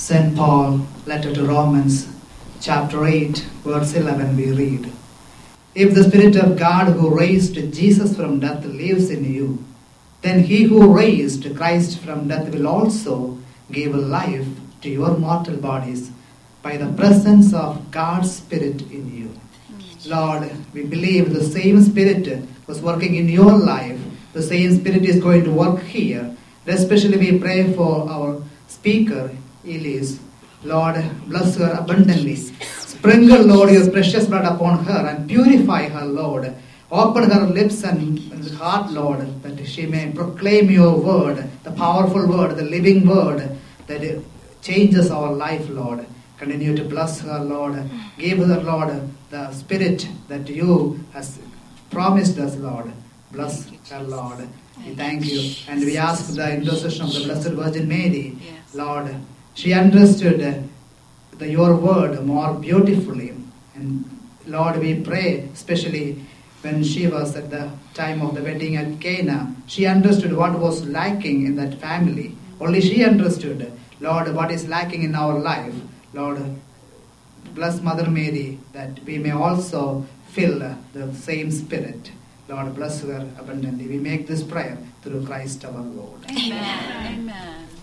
St. Paul, letter to Romans, chapter 8, verse 11, we read, "If the Spirit of God who raised Jesus from death lives in you, then he who raised Christ from death will also give life to your mortal bodies by the presence of God's Spirit in you." Lord, we believe the same Spirit was working in your life. The same Spirit is going to work here. Especially we pray for our speaker, Elise. Lord, bless her abundantly. Sprinkle, Lord, your precious blood upon her and purify her, Lord. Open her lips and heart, Lord, that she may proclaim your word, the powerful word, the living word that changes our life, Lord. Continue to bless her, Lord. Give her, Lord, the Spirit that you has promised us, Lord. Bless her, Lord. We thank you. And we ask the intercession of the Blessed Virgin Mary, Lord. She understood your word more beautifully. And Lord, we pray, especially when she was at the time of the wedding at Cana, she understood what was lacking in that family. Only she understood, Lord, what is lacking in our life. Lord, bless Mother Mary that we may also feel the same Spirit. Lord, bless her abundantly. We make this prayer through Christ our Lord. Amen. Amen.